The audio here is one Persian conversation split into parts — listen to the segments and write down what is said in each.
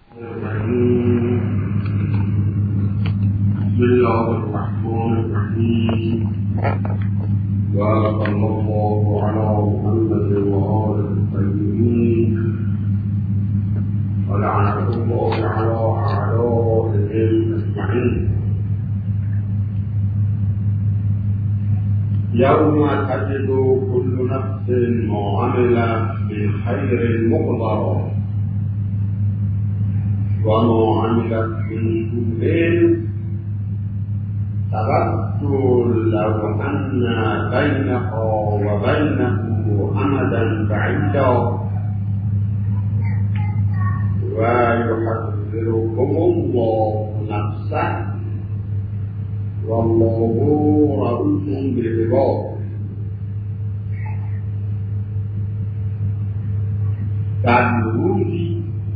بسم الله الرحمن الرحيم وصلى الله على محمد وآله الطيبين ولعنة الله على أعدائهم أجمعين. يوم تجد كل نفس ما عملت من خير محضرا وما عملت من سوء تود لو أن بينها وبينه أمدا بعيدا ويحذركم الله نفسه والله رؤوف بالعباد. در روزی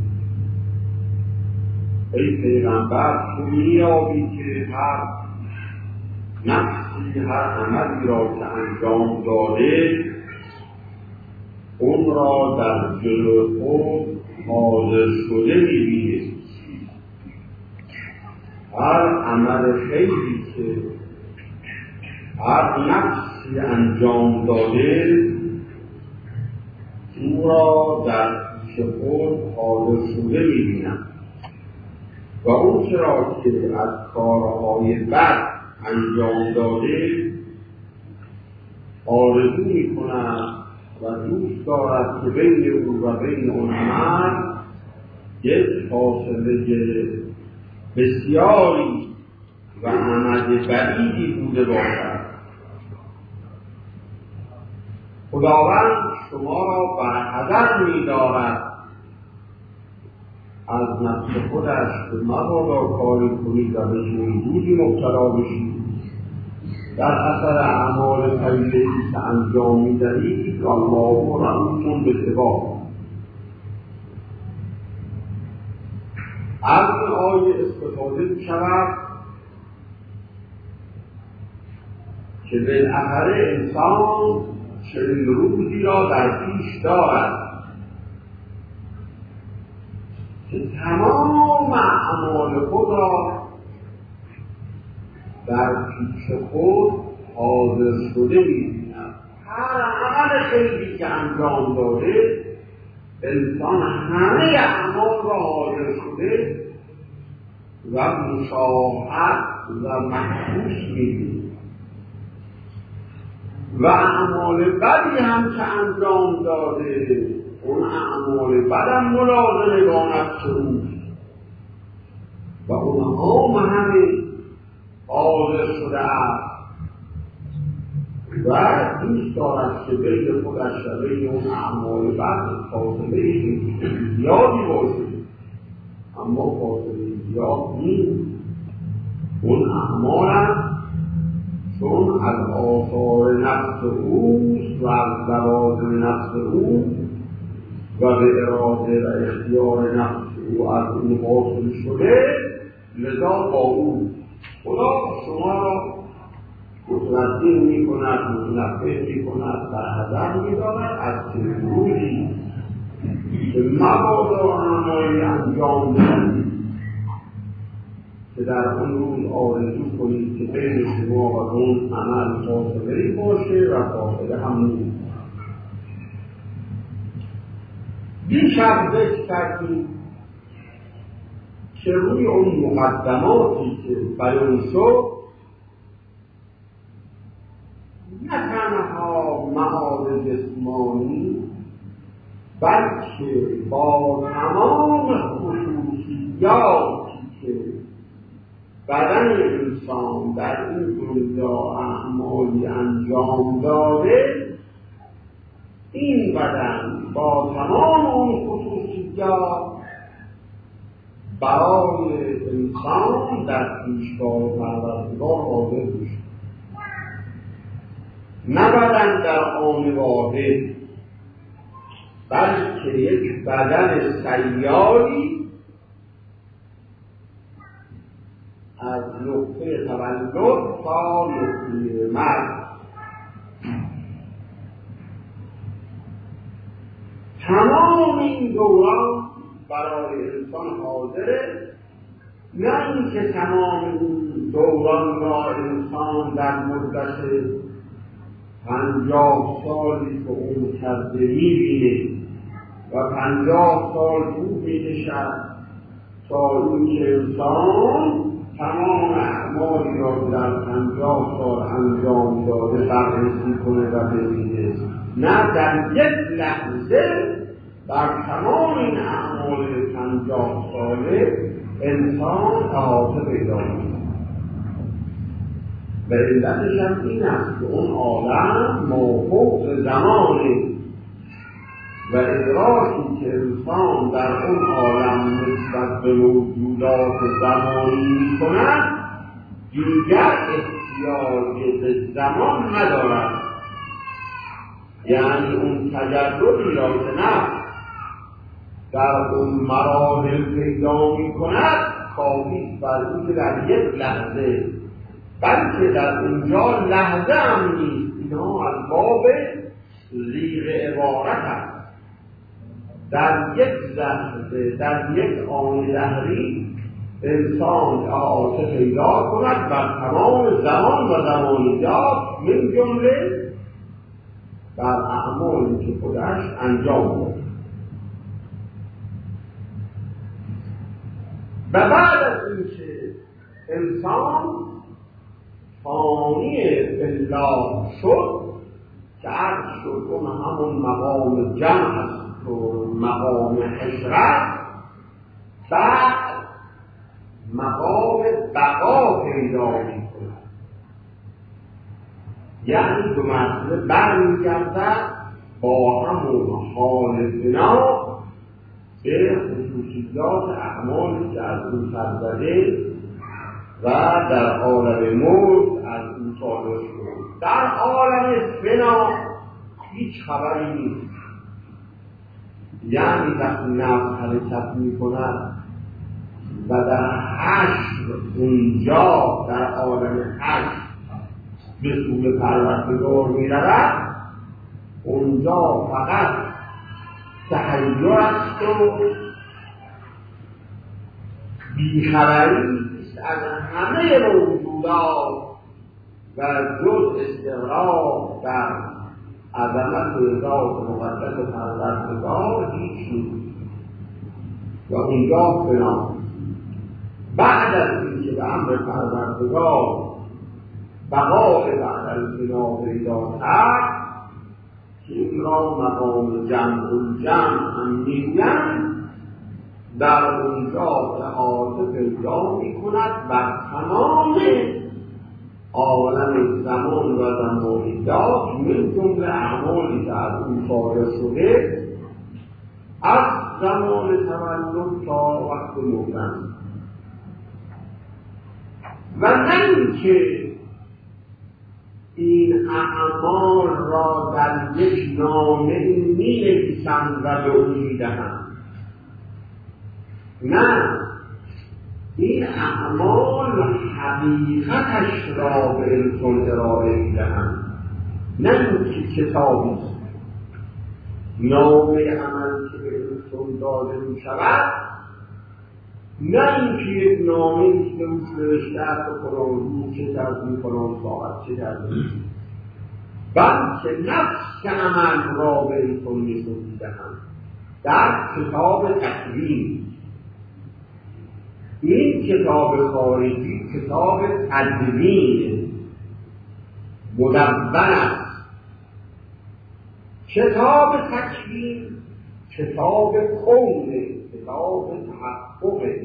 ای پیغمبر تو می‌یابی که هر نفسی هر عملی را که انجام داده اون را در جلو خود حاضر شده می‌بینی. هر عمل خیری که هر نفسی انجام داده او را در پیش خود حاضر شده می‌بینم و اون چرا که از کارهای بد انجام داده آرزو می‌کند و دوست دارد که بین او و بین اون عمل یک فاصله بسیاری و عمد بعیدی بوده باشد. خداوند شما را برحذر می‌دارد از نفس خودش که مبادا کاری کنید و به روزی مبتلا بشید در اثر اعمال طیبه‌ای که انجام می‌دهید الله رؤوف بالعباد. از این آیه استفاده می‌شود که بالاخره انسان چنین روزی را در پیش دارد که تمام اعمال خود را در پیش خود حاضر شده می‌بیند. هر عمل خیری که انجام داده انسان همه اعمال را حاضر شده و مشاهد و محسوس می‌بیند و اعمال بدی هم که انجام داده اون اعمال بدم ملازمه با نفس اوست و اونها همه حاضر شده است و دوست دارد که بین خودش و بین اون اعمال بد فاصله زیادی باشه، اما فاصله زیاد نیست. اون اعمال هم چون از آثار نفس اوست و از لوازم نفس اوست و به اراده و اختیار نفس او از اون حاصل شده، لذا با او خدا شما را متوجه می‌کند، متنبه می‌کند، برحذر می‌دارد از روزی که مبادا اعمالی انجام دهید که در اون روز آرزو کنید که بین شما و اون عمل فاصله‌ای باشه و فاصله هم نیست. بیش از ذکر کردیم که روی اون مقدماتی که بیان شد نه تنها معاد جسمانی بلکه با تمام خصوصیاتی که بدن انسان در این دنیا اعمالی انجام داده این بدن با تمام اون خصوصیات برای انسان در پیشگاه پروردگار حاضر میشه. نه بدن در آن واحد بلکه یک بدن سیاری از نقطه تولد تا نقطه مرگ. تمام این دوران برای انسان حاضره، نه اینکه تمام دوران را انسان در مدت 50 سالی که اون کرده میبینه و 50 سال او میکشد تا اینکه انسان تمام اعمالی را در 50 سال انجام داده بررسی کنه و ببینه. نه، در یک لحظه در تمام این اعمال 50 ساله انسان احاطه پیدا می‌کند. و علتش هم این است که اون عالم مافوق زمانه و ادراکی که انسان در اون عالم نسبت به موجودات زمانی می‌کند دیگر احتیاج به زمان ندارد. یعنی اون تجربی را که نفس در اون مراحل پیدا می‌کند کافی بر اینکه در یک لحظه، بلکه در اونجا لحظه هم نیست، اینا از باب زیغ عبارت است. در یک لحظه، در یک آن دهری انسان احاطه پیدا کند بر تمام زمان و زمانیات، من جمله در اعمالی که خودش انجام داد. و بعد از اینکه انسان فانی بالله شد که عرض شد اون همون مقام جمع است و مقام حشرت، بعد مقام بقا پیدا می‌کند. یعنی دو مرتبه برمیگردد با همون حال بنا به خصوصیات اعمالی که از اون سرزده و در عالم موت از اون صادر شد. در عالم فنا هیچ خبری نیست. یعنی وقتی نفس حرکت می‌کند و در حشر اونجا در عالم حشر به سوی پروردگار می‌رود، اونجا فقط تحیر است و بیخبری است از همه موجودات و جز استقرار در عظمت ذات مقدس پروردگار هیچ نیست و اونجا فنا. بعد از اینکه به امر پروردگار بقای بعد از فنا پیدا کرد که این را مقام جمع هم میگن، در اونجا احاطه پیدا میکند بر تمام عالم زمان و زمانیات، من جمله اعمالی که از اون صادر شده از زمان تولد تا وقت مردن. و نه اینکه این اعمال را در یک نامه می‌نویسند و به او می‌دهند. نه، این اعمال حقیقتش را به انسان ارائه می‌دهند. نه اینکه کتابی است. نامه عمل که به انسان داده می‌شود، نه اینکه یک نامه ایست که روش نوشته است و فلان روز چه کردی، فلان ساعت چه کردی، بلکه نفس عمل را به انسان نشون می‌دهند در کتاب تکوین. این کتاب خارجی کتاب تدوین مدون است. کتاب تکوین کتاب کونه، کتاب تحققه.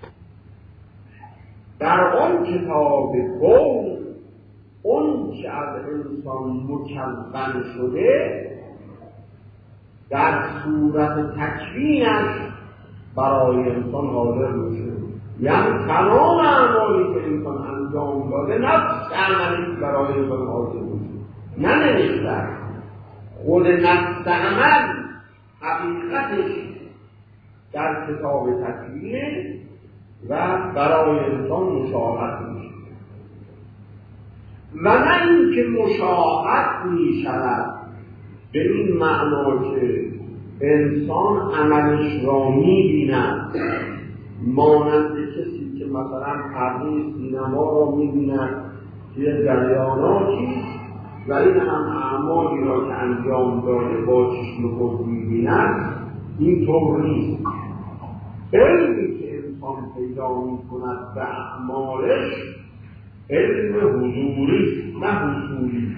در آن کتاب کون اون که از انسان مکون شده در صورت تکوینش برای انسان حاضر میشه. یعنی تمام اعمالی که انسان انجام داده نفس عملی برای انسان حاضر میشه، نه نوشته. خود نفس عمل حقیقتش در کتاب تکوینه و برای انسان مشاهد میشه. و نه اینکه مشاهد میشود به این معنا که انسان عملش را می‌بیند، مانند کسی که مثلا پرده سینما را می‌بیند یه جریاناتی و این هم اعمالی را که انجام داده با چشم خود می‌بیند، این طور نیست. علمی که انسان پیدا می‌کند به اعمالش علم حضوری نه حضوری،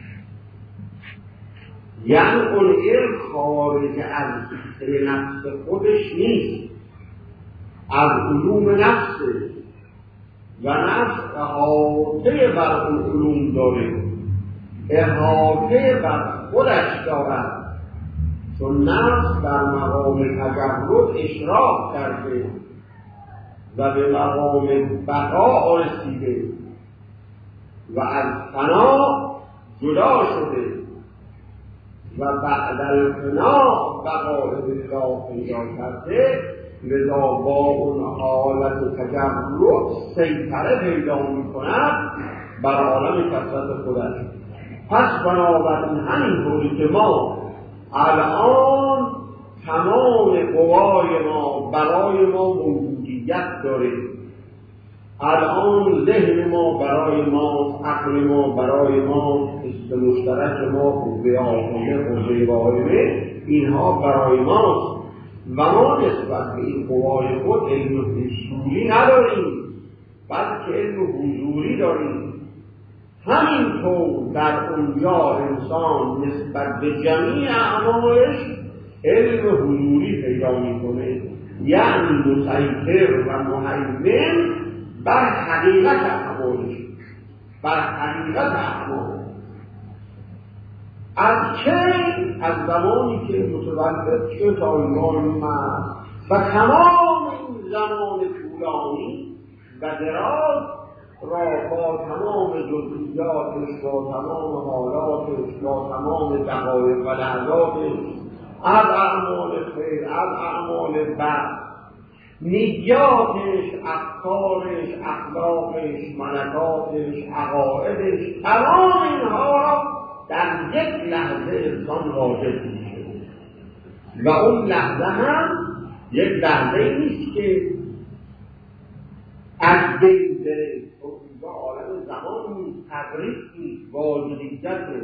یعنی اون علم خارج از نفس خودش نیست، از علوم نفسه و نفس احاطه بر اون علوم داره، احاطه بر خودش دارد، چون نفس در مقام تجرد اشراق کرده و به مقام بقا رسیده و از فنا جدا شده و بعد الفنا بقای بالله پیدا کرده، لذا با اون حالت تجرد سیطره پیدا می‌کند بر عالم کثرت خودش. پس بنابراین همینطوری که ما الان تمام قوای ما برای ما موجودیت داره، الان ذهن ما برای ما، عقل ما برای ما، حس مشترک ما، قوه عاطفه، قوه واهمه، اینها برای ماست و ما نسبت به این قوای خود علم حضوری نداریم، بلکه علم حضوری داریم. همینطور در اونجا انسان نسبت به جمیع اعمالش علم حضوری پیدا میکنه، یعنی مسیطر و مهیمن بر حقیقت اعمالش، بر حقیقت اعمال. از چه؟ از زمانی که متولد شد تا ایمان مرد و تمام این زمان طولانی و دراز را با تمام جزئیاتش، با تمام حالاتش، با تمام دقایق و لحظاتش، از اعمال خیر، از اعمال بد، نیاتش، افکارش، اخلاقش، ملکاتش، عقایدش، تمام اینها را در یک لحظه انسان واجد میشه و اون لحظه هم یک لحظه نیست که از بین بره، اونجا عالم زمان نیست، تقریب نیست، واجدیته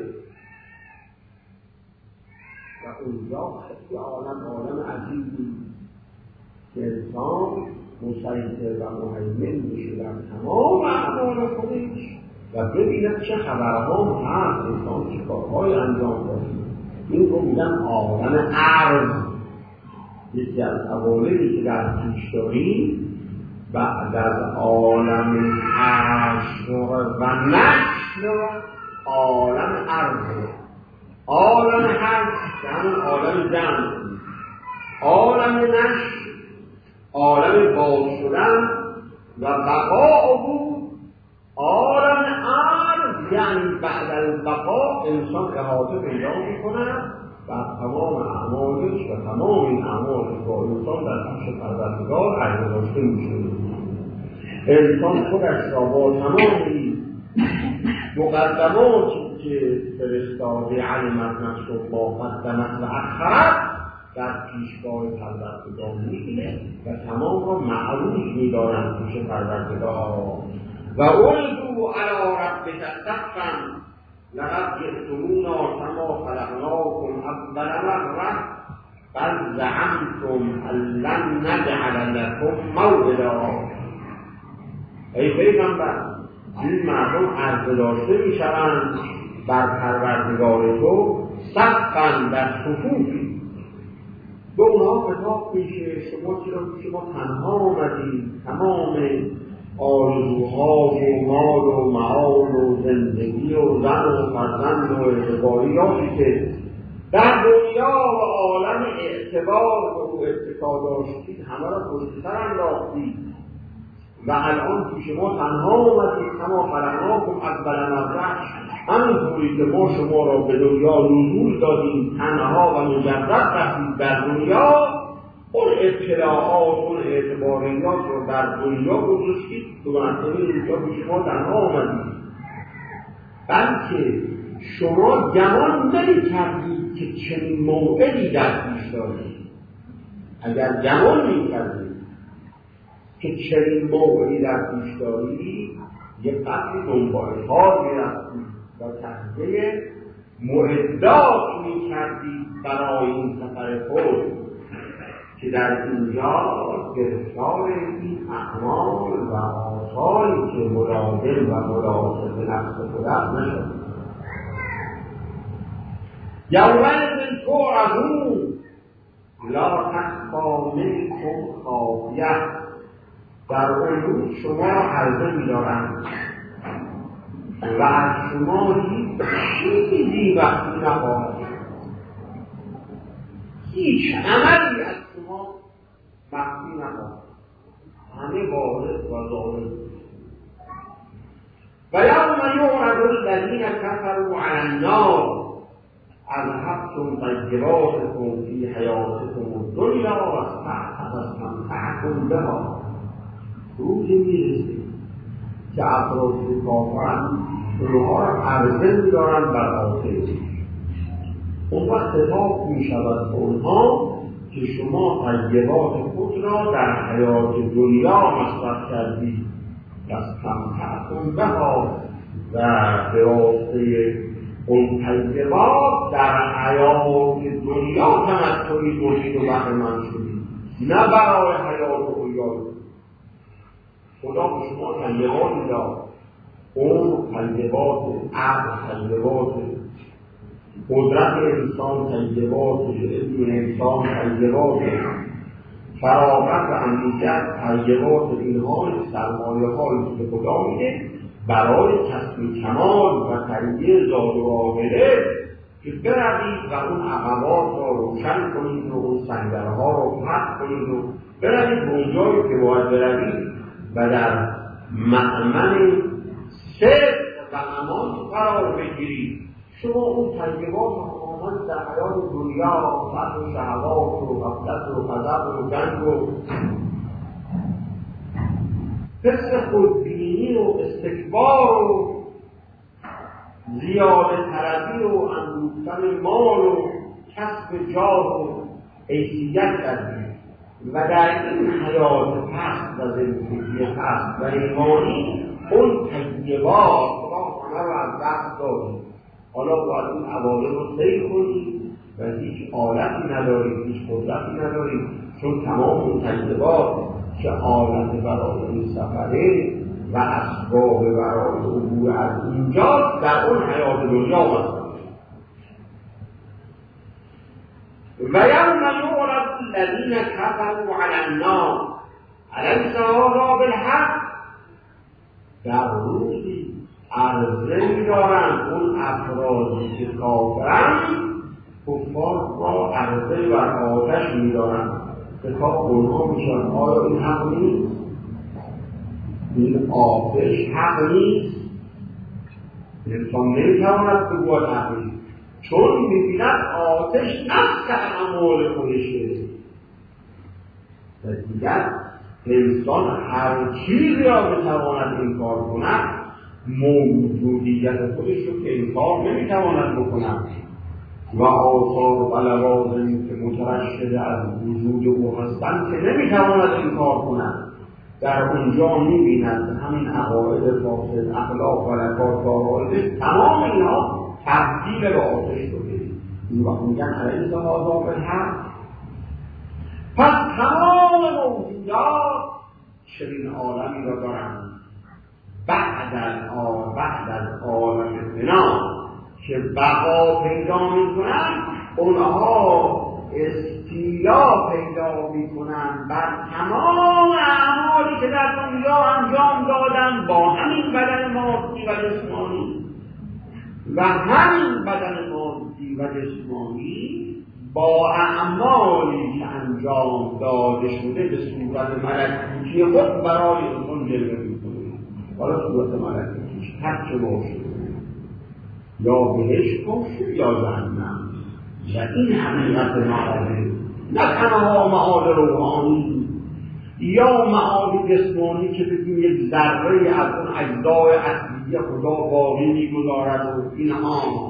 و اونجا خیلی عالم عجیبی که انسان مسیطر و مهیمن میشه در تمام اعمال خودش و ببیند چه خبرها هست، انسان چه کارهای انجام داده. این رو میگن عالم عرض. یکی از عوالمی که در پیش داریم بعد از عالم حشر و نشر عالم عرض. عالم حشر که همون عالم جمع، عالم نشر عالم باز شدن و بقا بود، عالم عرض یعنی بعد از بقا انسان احاطه پیدا می‌کند و تمام اعمالش و تمام این اعمالش با انسان در پیش پروردگار عرضه داشته می‌شود. انسان خودش را با تمام این مقدماتی که فرستاده علمت نفس ما قدمت و اخرت در پیشگاه پروردگار می‌گیره و تمام را معروض می‌دارند پیش پروردگار و اولدو علی ربک صفا لقد جئتمونا کما خلقناکم اول مرة بل زعمتم ان لن نجعل لكم موعدا. ای پیغمبر، این مردم عرضه داشته می‌شوند بر پروردگار تو صفا در صفوفی. به اونها خطاب میشه شما تنها آمدید، تمام آرزوها و مال و معال و زندگی و زن و فرزند و اعتباریاتی که در دنیا و عالم اعتبار و اتکا داشتید همه را پشت سر انداختید و الان پیش ما تنها آمدید. کما خلقناکم اول مرة، همینطوری که ما شما را به دنیا نزول دادیم تنها و مجرد رفتید در دنیا، اون اطلاعات، اون اعتباریات رو در دنیا گذاشتید و مثلا اینجا پیش ما تنها آمدید، بلکه شما گمان نمی‌کردید که چنین موعدی در پیش دارید. اگر گمان می‌کردید که چنین موعدی در پیش دارید، یک قدری دنبال کار می‌رفتید و تهیه معدات می‌کردید برای این سفر خود که در اینجا گرفتار این اعمال و آثاری که ملازم و ملاحظه نفس خودت نشد. یومئذ تعرضون لا تخفی منکم خافیه. در اون روز شما را عرضه می‌دارند و از شما هیچ چیزی وقتی نخواهد، هیچ عملی از شما وقتی نخواهد، همه وارد و ظاهر. و یوم یعرض الذین کفروا علی النار اذهبتم طیباتکم فی حیاتکم الدنیا و استمتعتم بها. روزی میرسید که افراد کافران اونها را عرضه می‌دارند بر آتش. اون وقت خطاب می‌شود به اونها که شما طیبات خود را در حیات دنیا مصرف کردید و استمتعتم بها و به واسطه اون طیبات در حیات دنیا تمتعی بردید و بهره‌مند شدید، نه برای حیات دنیا. خدا به شما طیباتی داد، اون طیبات عقل، طیبات قدرت انسان، طیبات علم انسان، طیبات فراغت و امنیت، طیبات اینها سرمایه هایی که خدا میده برای کسب کمال و تربیه ذات و عاقله، که بروید و اون عقبات را روشن کنید و اون سنگرها را فتح کنید و بروید به اونجایی که باید بروید و در مأمن صدق و امان قرار بگیرید. شما اون تجربات آمد در حیات دنیا، فتح و شهوات و غفلت و غضب و جنگ و حس خودبینی و استکبار و زیاده طلبی و اندوختن مال و کسب جاه و حیثیت کردید و در این حیات پست و زندگی پست و ایمانی اون تجربات خدا همه رو از دست دارید. حالا باید این عوالم رو سیر کنید و هیچ آلتی ندارید، هیچ قدرتی ندارید، چون تمام اون تجربات که آلت برای این سفره و اسباب برای عبور از اینجا در اون حیات دنیا هستند. و یوم یعرض الذین کفروا علی النار الیس هذا بالحق. در روزی عرضه می‌دارند اون افرادی که کافرند، کفار را عرضه بر آتش می‌دارند. خطاب اونها میشن آیا این حق نیست؟ این آتش حق نیست؟ انسان نمی‌تواند بگوید حق نیست، چون می‌بیند آتش نفس اعمال خودشه و دیگر انسان هر چیزی را بتواند انکار کند، موجودیت خودش رو که انکار نمی‌تواند بکند و آثار و لوازمی که مترشد از وجود او هستند که نمی‌تواند انکار کند، در اونجا می‌بیند همین عقاید فاسد، اخلاق و رکات و عقاید تمام اینها تبدیل به آتش شده. این وقت میگن الیس هذا بالحق. پس تمام موجودات چنین عالمی را دارند بعد از عالم فنا که بقا پیدا می‌کنند، اونها استیلا پیدا می‌کنند بر تمام اعمالی که در دنیا انجام دادند با همین بدن مادی و جسمانی و همین بدن مادی و جسمانی با اعمالی که انجام داده شده به صورت ملکوتی خود برای انسان جلوه می‌کنند. حالا صورت ملکوتیش هر چه باشه، یا بهشت باشه یا جهنم، و این حقیقت معاده، نه تنها معاد روحانی یا معاد جسمانی که بگیم یک ذره از اون اجزای اصلی خدا باقی می‌گذارد و اینها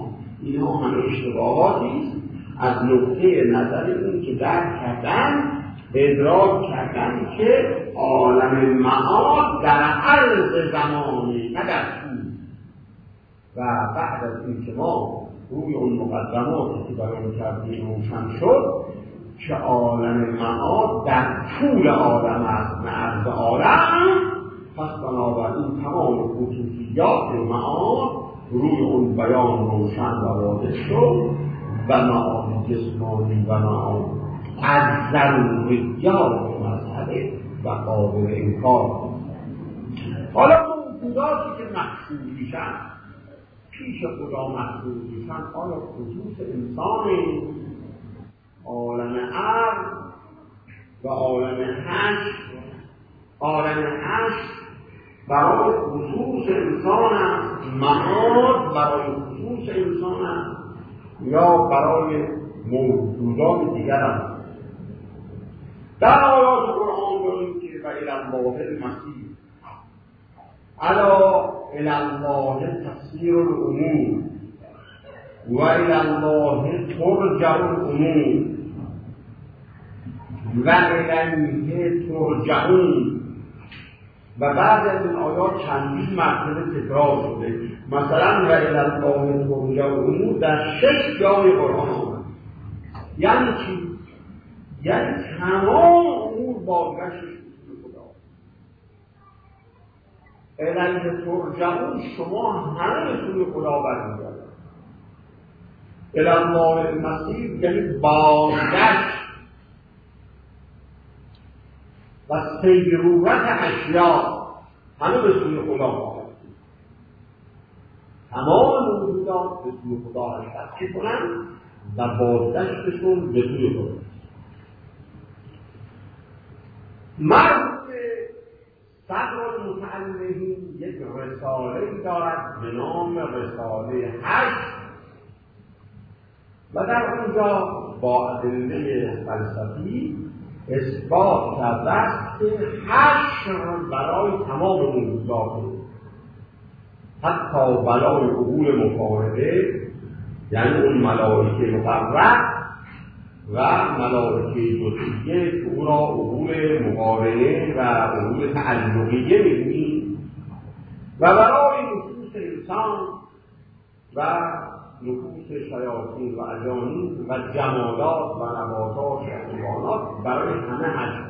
اینها همه اشتباهاتی است از نقطه نظر این که درک کردن، ادراک کردن که عالم معاد در عرض زمانی نه در طول. و بعد از این که ما روی اون مقدماتی که بیان کردیم روشن شد که عالم معاد در طول عالم است نه عرض عالم، پس بنابراین تمام خصوصیات معاد روی اون بیان روشن و واضح شد و معاد جسمانی و معاد از ضروریات مسئله و قابل انکار. حالا موجوداتی که محسوب میشن پیش خدا محسوب میشن، آیا خصوص انسانی، عالم عرض و عالم حشر، عالم حشر برای خصوص انسان است، معاد برای خصوص انسان است، یا برای موجودات دیگر است؟ در آیات قرآن داریم که و الی الله المصیر، الا الی الله تسیر الامور و الی الله ترجع الامور و الیه ترجعون. و بعد از این آیات چندین مرتبه تکرار شده. مثلا و الی الله ترجع الامور در 6 جای قرآن آمد. یعنی چی؟ یعنی تمام امور بازگشتش به خدا. الیه ترجعون، شما همه به سوی خدا برمیگردید. الی الله المصیر یعنی بازگشت و سیرورت اشیاء همه به سوی خدا خواهد. تمام موجودات به سوی خدا حرکت کنند و بازگشتشون به سوی خدا. مربوط به صدر المتعلمین یک رساله دارد به نام رساله حشر و در اونجا با ادله فلسفی اثبات کرده است که حشر برای تمام موجودات، حتی برای عقول مفارقه، یعنی اون ملائکه مقرب و ملائکه جزئیه که او را عقول مقارنه و عقول تعلقیه می‌بینیم، و برای نفوس انسان و نفوس شیاطین و اجانین و جمادات و نباتات و حیوانات، برای همه حشر.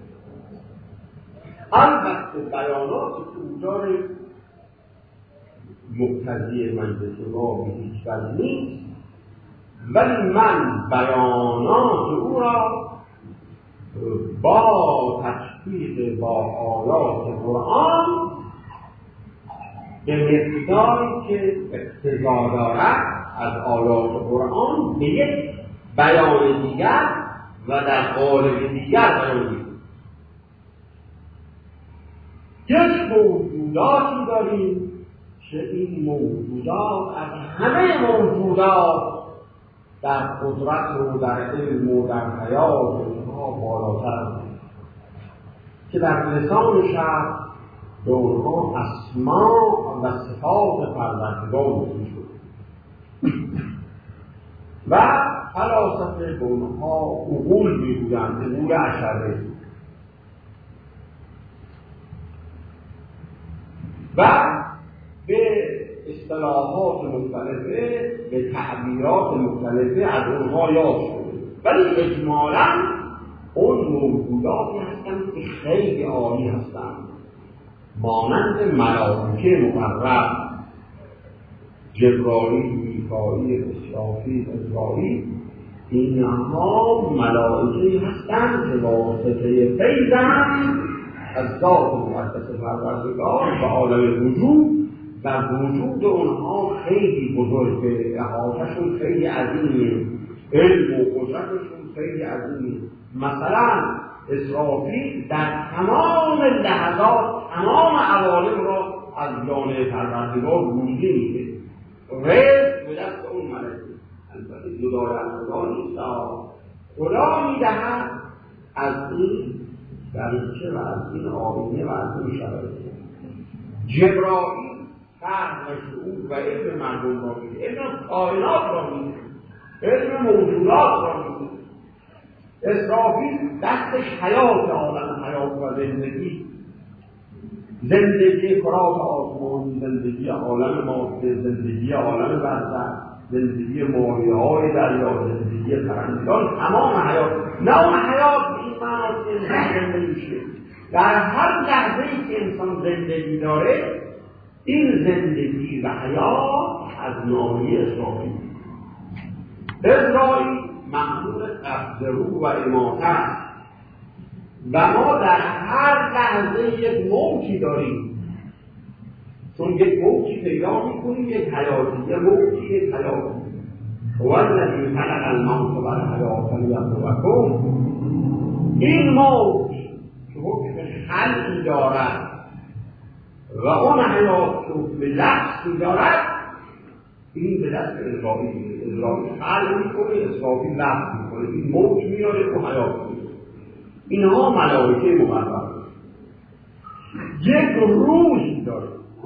البته بیانات که اونجا مقتضی مجلس ما به هیچ وجه نیست، ولی من بیانات او را با تطبیق با آیات قرآن به مقداری که اقتضا دارد از آیات قرآن به یک بیان دیگر و در قالب دیگر بیان می‌کنم. یک موجوداتی داریم که این موجودات از همه موجودات در قدرت و در علم و در حیات اونها بالاتر است، که در لسان شرع به اونها اسما و صفات پروردگار گفته شده و فلاسفه به اونها عقول میگویند، عقول اشره. و به اصطلاحات مختلفه، به تعبیرات مختلفه از اونها یاد شده، ولی اجمالاً اون موجوداتی هستند که خیلی عالی هستند، مانند ملائکه مقرب، جبرائیل، میکائیل، اسرافیل، عزرائیل. اینها ملائکه هستند که واسطه فیضند از ذات مقدس پروردگار و عالم وجود، و وجود اونها خیلی بزرگه، احاطه‌شون خیلی عظیمه، علم و قدرتشون خیلی عظیمه. مثلا اسرافیل در تمام لحظات تمام عوالم را از جانب پروردگار روزی میده، رزق به دست اون ملکه. البته جدای از خدا نیست، خدا میدهد از این دریچه و از این آینه و از این شرایط. جبرائیل فهم و شعور و علم مردم را میده، علم کائنات را میده، علم موجودات را میده. اسرافیل دستش حیات عالم، حیات و زندگی، زندگی کرات آسمانی، زندگی عالم ماده، زندگی عالم برزخ، زندگی ماهی‌های دریا، زندگی پرندگان، تمام حیات. نام حیات به این معناست که انسان زنده میشه. در هر لحظه‌ای که انسان زندگی داره، این زندگی و حیات از ناحیه اسرافیل. اسرائیل مأمور قبض روح و اماته است و ما در هر لحظه یک موجی داریم، چون یک موجی پیدا میکنیم، یک حیاتی، یک موجی، یک حیاتی. هو الذی خلق الموت والحیاة لیبلوکم. این موج که حکم خلقی دارد و اون حیات رو به لحظی دارد، این به دست اسرائیل خلق میکنه، اسرائیل لحظ میکنه، این موج میاره و حیات میکنه. اینها ملائکه مقرب. یک روح داره،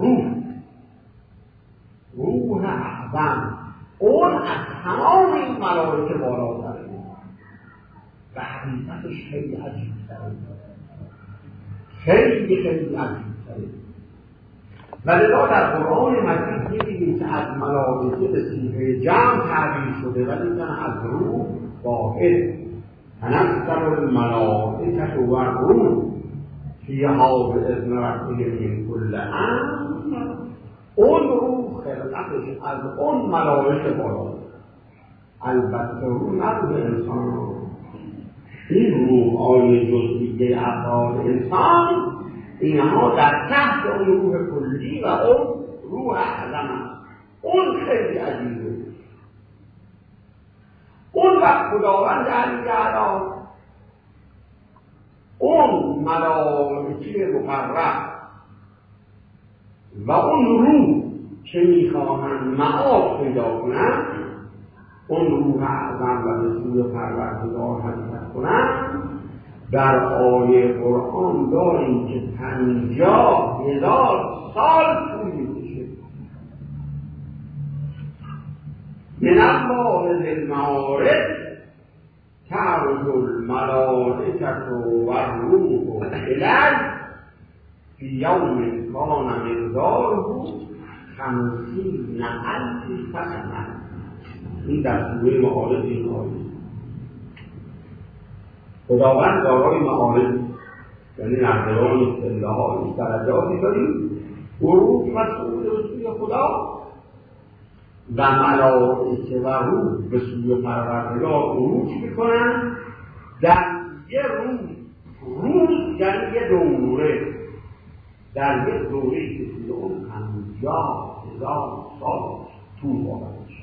روح اعظم، اون از تمام این ملائکه بالاتره و حقیقتش خیلی عجیب‌تره، خیلی عجیب‌تره. و لذا در قرآن مجید می‌بینیم که از ملائکه به صیغه جمع تعبیر شده، ولی از روح واحد. تنزل الملائکة والروح فیها بإذن ربهم من کل امر. اون روح خلقتش از اون ملائکه بالاست. البته روح نه به انسان، این روح های جزئیه افراد انسان، اینها در تحت اون روح کلی و اون روح اعظم است. اون خیلی عجیبه. اون وقت خداوند علی اعلی اون ملائکه مقرب و اون روح که میخواهند معاد پیدا کنند، اون روح اعظم و به سوی پروردگار حرکت کنند، در آیه قرآن داریم که 50,000 سال طول می‌کشه. من الله ذی المعارج تعرج الملائکة والروح الیه فی یوم کان مقداره 50,000 سنة. این در سوره معارج این آیه. خداوند دارای معارج، یعنی نردران اصطلاحات درجاتی داریم، عروج مسئول به سوی خدا و ملائکه و روح به سوی پروردگار عروج میکنن در یه روز یعنی یه دوره، در یه دوره که توی اون 50,000 سال طول خواهد کشید.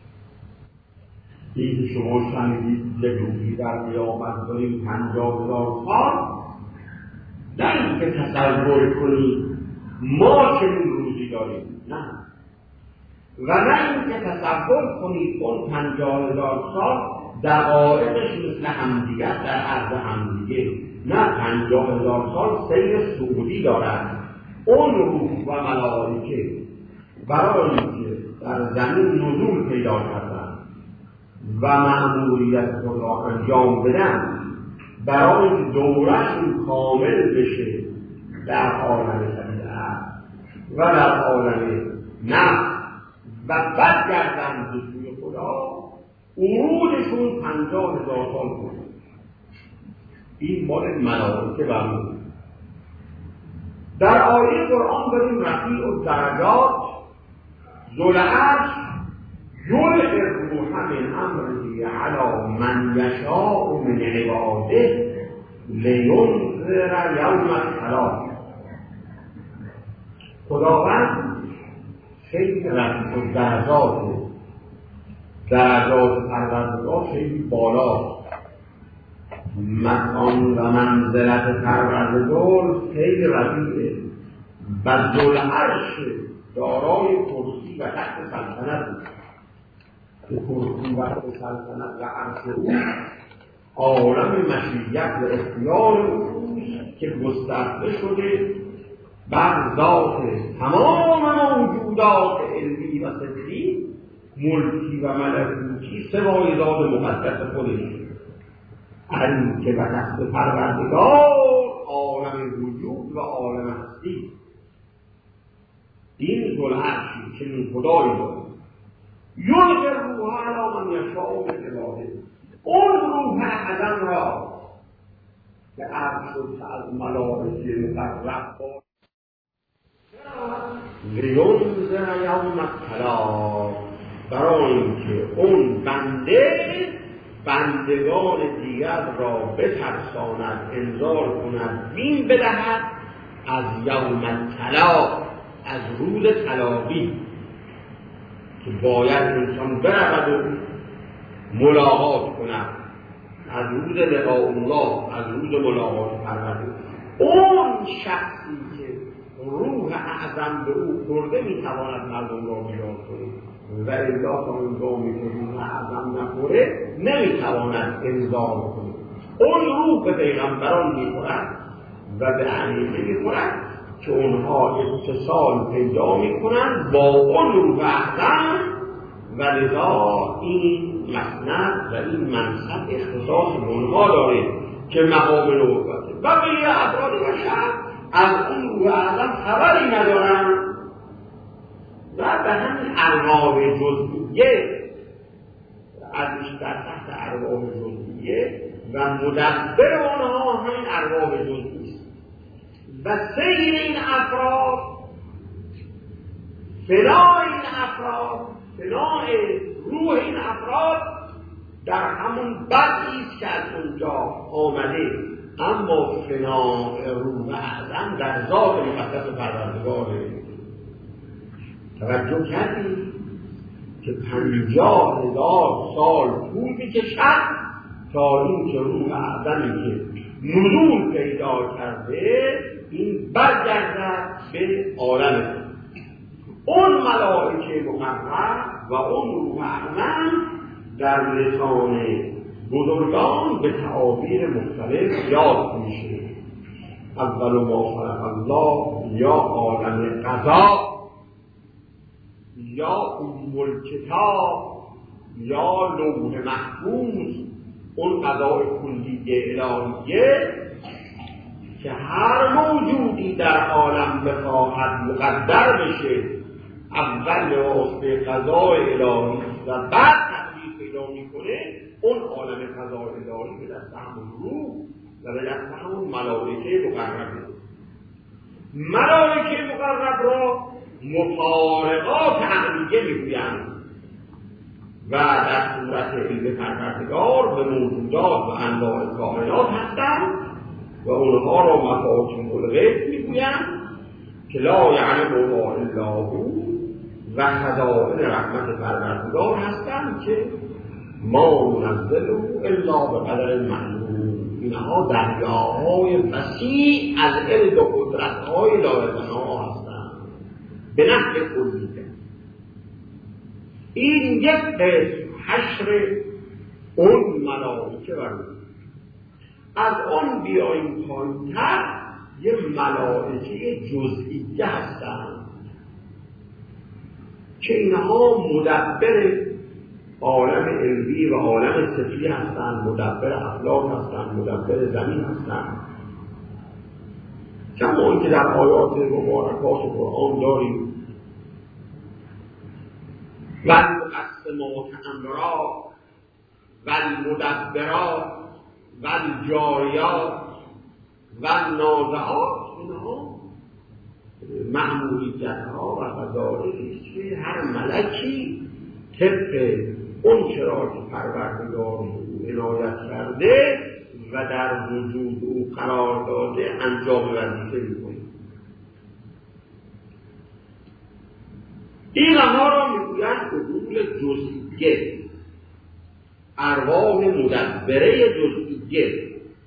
این که شما شنیدید یک روزی در قیامت داریم 50,000 سال، نه اینکه تصور کنید ما چنین روزی داریم، نه، و نه اینکه تصور کنید اون 50,000 سال دقایقش مثل همدیگه در عرض همدیگه، نه، 50,000 سال سیر صعودی دارد. اون روح و ملائکه برای اینکه در زمین نزول پیدا کردن و مأموریت خود را انجام بدن، برای اینکه دوره‌شون کامل بشه در عالم طبیعت و در عالم نفس و بعد گردن به سوی خدا، عروجشون 50,000 سال بود. این مال ملائکه و روح. در آیه قرآن داریم رفیع الدرجات ذوالعرش یلقی الروح من امره علی من یشاء من عباده لینذر یوم التلاق. خداوند خیلی رفیع الدرجات، درجات پروردگار خیلی بالاست، مکان و منزلت پروردگار خیلی رفیعه و ذوالعرش دارای کرسی و تخت سلطنت بود که کرسی و تخت سلطنت و عرش او عالم مشیت و اختیار اوست که گسترده شده بر ذات تمام موجودات علمی و صدقی، ملکی و ملکوتی سوای ذات مقدس خودش، علی که به دست پروردگار عالم وجود و عالم هستی. این ذوالعرشی که این خدایی داره، یلقی الروح علی من یشاء من عباده، اون روح اعظم را که عرش شد از ملائکه مقرب بود لینذر یوم التلاق، برای اینکه اون بندگان دیگر را بترساند، انذار کند، بین بدهد از یوم التلاق، از روز تلاقی که باید انسان برود و ملاقات کند، از روز لقاء الله، از روز ملاقات پروردگار. اون شخصی که روح اعظم به او خورده میتواند مردم را بیدار کنه، و الا تا انزامی که روح اعظم نخوره نمیتواند انذار کنه. اون روح به پیغمبران میخورد و به علیه میخورد که اونها اتصال پیدا میکنند با اون روح اعظم، و لذا این مسند و این منصب اختصاص اونها داره که مقام نبوته. بقیه افراد بشر از اون روح اعظم خبری ندارن و به همین ارواح جزئیه، ازش در تحت ارواح جزئیه و مدبر اونها همین ارواح جزئی است. و سیر این افراد، فنای این افراد، فنای روح این افراد در همون بدی است که از اونجا آمده، اما فنای روح اعظم در ذات مقدس پروردگاره. توجه کردید که 50,000 سال طول می‌کشد تا این که روح اعظمی که نزول پیدا کرده این برگردد به عالم اون ملائکه مقرب و اون روح اعظم در لسان بزرگان به تعابیر مختلف یاد میشه. اول ما خلق الله، یا عالم قضا، یا ام الکتاب، یا لوح محفوظ، اون قضای کلی الهیه که هر موجودی در عالم بخواهد مقدر بشه اول واسطه قضای الهی و بعد تقدیر پیدا میکنه، اون عالم قضای الهی به دست همون روح و به دست همون ملائکه مقربه. ملائکه مقرب را مفارقات عقلیه میگویند و در صورت علم پروردگار به موجودات و انواع کائنات هستند و اونها را مفاتیح الغیب میگویند که لا یعلمها الا هو و خزائن رحمت پروردگار هستند که ما ننزله الا به قدر معلوم. اینها دریاهای وسیع از علم و قدرت‌های لایق‌ها هستند به نحو کلی. این یک قسم حشر اون ملائکه و روح. از اون بیاییم پایین‌تر یه ملائکه جزئیه هستند که اینها مدبر عالم علوی و عالم سفلی هستند، مدبر افلاک هستند، مدبر زمین هستند. کما اینکه در آیات مبارکات قرآن داریم و المقسمات امرا و المدبرات و الجاریات و النازعات، اینها مأموریت‌ها و فضائلی است که هر ملکی طبق اون چرا که پروردگار او عنایت کرده و در وجود او قرار داده انجام وظیفه می‌کنه. اینها را میگویند حضور جزئیه، ارواح مدبره جزئیه.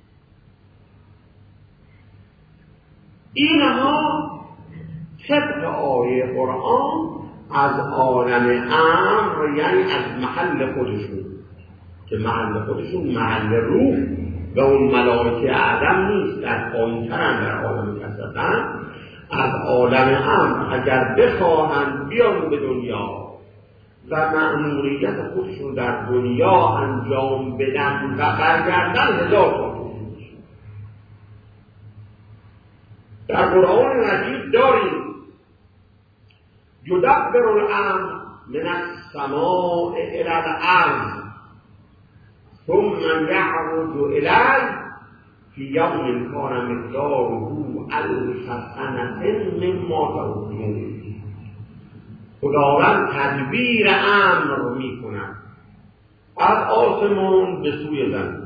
اینها طبق آیه قرآن از عالم امر، یعنی از محل خودشون که محل خودشون محل روح و اون ملائکه اعظم نیست، در پایین‌ترن، در عالم کثرتن، از عالم امر اگر بخواهند بیان به دنیا و مأموریت خودشون در دنیا انجام بدن و برگردن 1000 سال میشه. در قرآن مجید داریم یدبر الامر من السماء الی الارض ثم یعرج الیه فی یوم کان مقداره 1000 سنة مما تعدون. خداوند تدبیر امر می کند از آسمان به سوی زمین،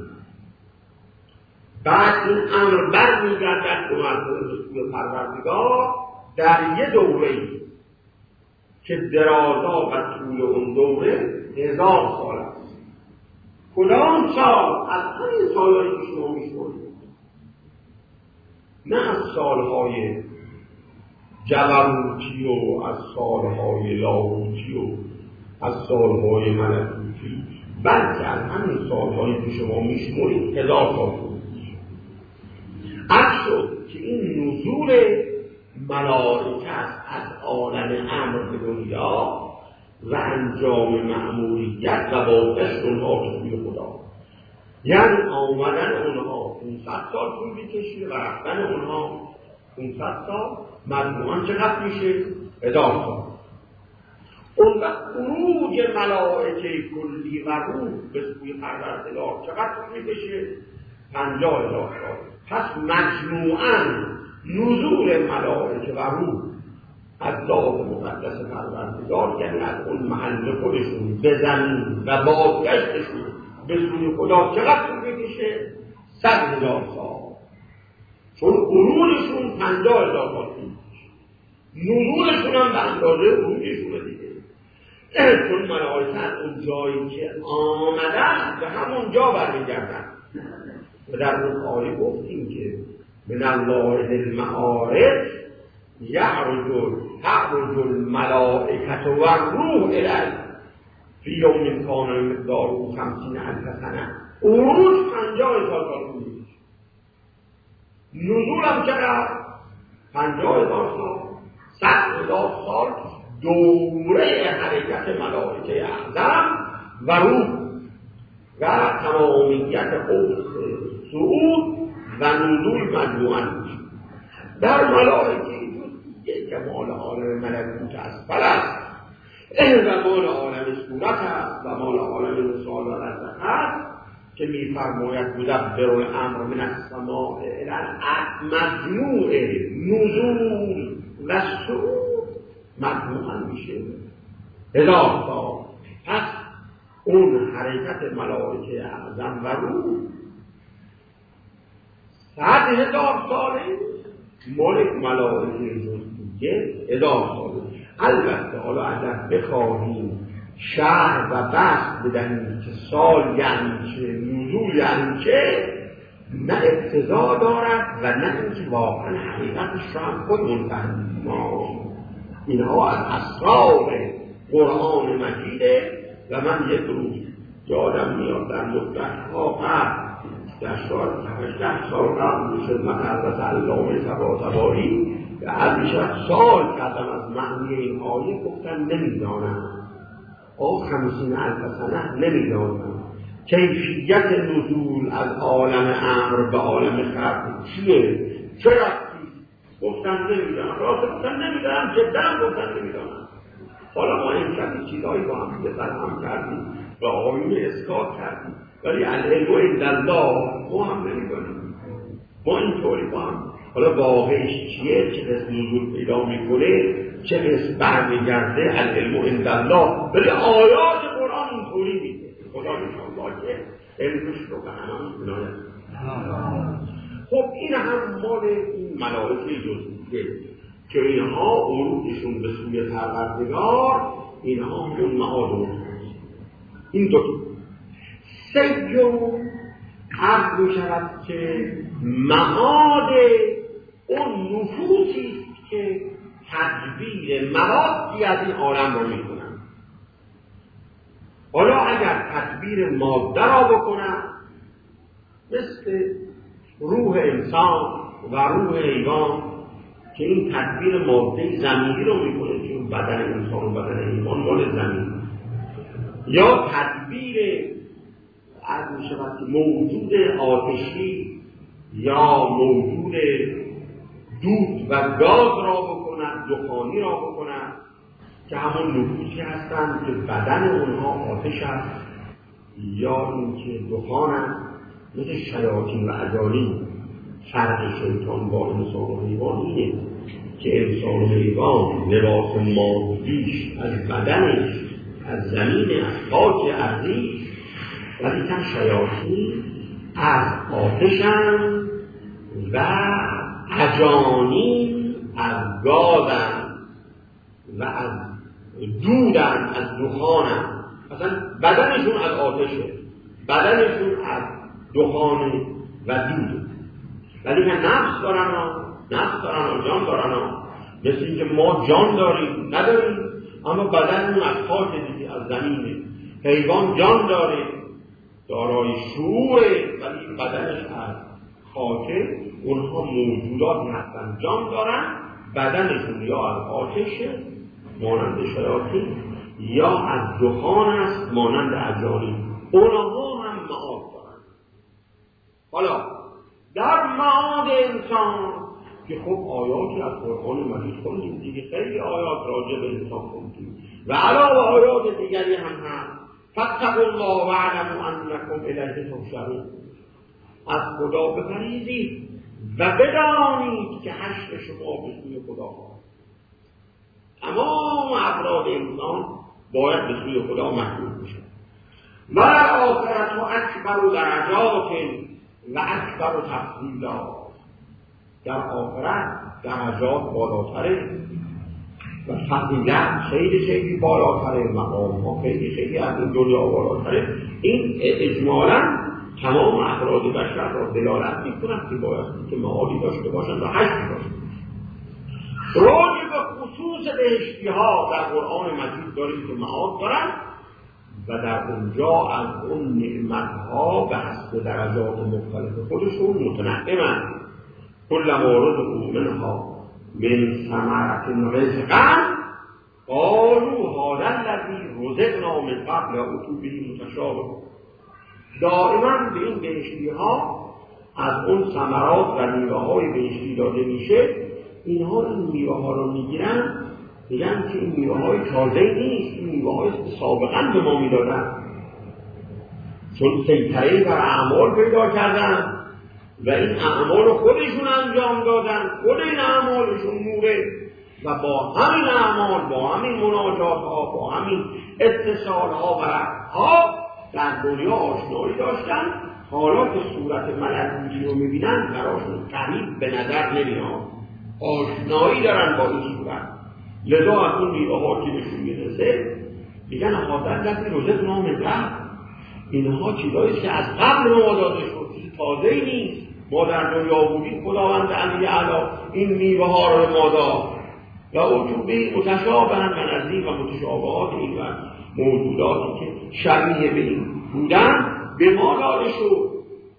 بعد این امر برمیگردد به سوی پروردگار در یه دوره‌ای که درازا و طول اون دوره 1000 سال است. کدام سال؟ از همین سالهایی که شما می‌شمرید، نه از سالهای جبروتی و از سالهای لاهوتی و از سالهای ملکوتی، بلکه از همین سالهایی که شما میشمرید 1000 سال عرض شد که این نزول ملائکه است از عالم امر به دنیا و انجام مأموریت و بازگشت اونها به سوی خدا، یعنی آمدن اونها 500 سال طول می‌کشه و رفتن اونها 500 سال، مجموعاً چقدر میشه؟ 1000 سال. اون وقت خروج ملائکه کلی و روح به سوی پروردگار چقدر طول می‌کشه؟ 50000 سال. پس مجموعاً نزول ملائکه و روح از ذات مقدس پروردگار، یعنی از اون محل خودشون به زمین و بازگشتشون به سوی خدا چقدر طول می‌کشه؟ 100,000 سال. چون عروجشون 50,000 سال طول می‌کشه، نزولشون هم به اندازه عروجشونه دیگه. چون ملائکه از اون جایی که آمدن به همون جا برمیگردن. و در اون آیه گفتیم که من الله المعارج تعرج الملائکة و الروح الیه فی یوم کان مقداره 50,000 سنة. عروج 50,000 سال طول می‌کشه، نزول هم چقدر؟ 50,000 سال. 100,000 سال دوره حرکت ملائکه اعظم و روح و تمامیت قدس صعود و نزول مجموعاً میشه. در ملائکه یک مال عالم ملکوت اسفل است و مال عالم صورت است و مال عالم مثال و رزق است که می‌فرماید یدبر الامر من السماء الی الارض. مجموع نزول و صعود مجموعاً میشه 1000 سال. پس اون حرکت ملائکه اعظم و روح 100,000 ساله، ملک ملائکه جزئیه 1000 ساله. البته حالا اگر بخواهیم شرح و بحث بدهیم که سال یعنی چه، نزول یعنی چه، نه اقتضا دارد و نه اینکه واقعا حقیقتش را هم خودمون فهمیم. ما اینها از اسرار قرآن مجیده. و من یک روز یادم میاد در مدت‌ها قبل، در شاید 8 سال قبل خدمت حضرت علامه طباطبایی از میشود سال کردم از معنی این آیه، گفتن نمیدانم 50,000 سنه نمیدانم کیفیت نزول از عالم امر به عالم خلق چیه، چه رفتی؟ گفتن نمیدانم، راست گفتن نمیدانم، جدا گفتن نمیدانم. حالا ما این چیزهایی با هم دیگه هم کردیم و آیون اسکات کردیم، ولی العلم عندالله ما هم نمیدانیم. ما اینطوری با هم حالا واقعش چیه، چه قسم نزول پیدا میکنه، چه قسم برمیگرده، العلم عندالله. ولی آیات قرآن اینطوری میگه. خدا انشاءالله که علمش رو به همون عنایت. خب این هم مال این ملائکه جزئیه که اینها عروجشون به سوی پروردگار، اینها اون معاد رو این دو تا. سیوم عرض می شود که معاد اون نفوسی که تدبیر موادی از این عالم رو می کنن. حالا اگر تدبیر ماده را بکنن، مثل روح انسان و روح حیوان که این تدبیر ماده زمینی رو میکنه که بدن انسان و بدن ایمان مال زمین، یا تدبیر از میشود موجود آتشی یا موجود دود و گاز را بکنند، دخانی را بکنند که همون نفوسی هستند که بدن اونها آتش است، یا اینکه دخان است. مثل شیاطین و اجانین فرق شیطان با انسان و حیوان اینه که انسان و حیوان لباس مادیش از بدنش از زمین از خاک ارضی، ولی کم شیاطین از آتشن و اجانین از گازن و از دودن، از دخانن. مثلا بدنشون از آتشه، بدنشون از دخان و دود، ولی که نفس دارن و جان دارن. مثل اینکه ما جان داریم نداریم، اما بدنمون از خاک دیگه، از زمینه. حیوان جان داره، دارای شعوره، ولی بدنش از خاکه. اونها موجوداتی هستن جان دارن، بدنشون یا از آتشه مانند شیاطین یا از دخان است مانند اجانین. اونها هم معاد دارن. حالا در معاد انسان که خب آیاتی از قرآن مجید خوندیم دیگه، خیلی آیات راجع به انسان خوندیم و علاوه آیات دیگری هم هست. فاتقوا الله واعلموا انکم الیه تحشرون. از خدا بپرهیزید و بدانید که حشر شما به سوی خدا خواهد. تمام افراد انسان باید به سوی خدا محبوب بشن. و آخرت و اکبر درجات و اکبر تفضیلا. در آخرت درجات بالاتره و فضیلت خیلی خیلی بالاتره، مقام ها خیلی خیلی از این دنیا بالاتره. این اجمالا تمام افراد بشر را دلالت میکنند که باید که معادی داشته باشند و حشر باشند. راجع به خصوص بهشتی ها در قرآن مجید داریم که معاد دارند و در اونجا از اون نعمت ها به حسب درجات مختلف خودشون متنعمند. کلما رزقوا منها من ثمرة رزقا قالوا هذا الذی رزقنا من قبل اتوا به متشابه. دائما به این بهشتی ها از اون ثمرات و میوه های بهشتی داده میشه. اینها این میوه ها رو میگیرن، میگن که این میوه های تازه نیست، این میوه های سابقا به ما میدادن، چون سیطره بر اعمال پیدا کردن و این اعمال رو خودشون انجام دادن، خود این اعمالشون نوره و با همین اعمال، با همین مناجات ها، با همین اتصال ها و رفت ها در دنیا آشنایی داشتن. حالا که صورت ملکوتی رو میبینن براشون قریب به نظر نمیاد، آشنایی دارن با این صورت. لذا از اون میوه ها که بهشون میرسه میگن حاضر لفی رزق نام رفت. اینها چیزاییست که از قبل ما داده شد، چیز تازه‌ای نیست. ما در دنیا بودیم، خداوند علی اعلی این میوه ها رو ما داد و اوجوبه متشابهن و نظیر و متشابهات این و موجوداتی که شبیه به این بودن به ما داده شد.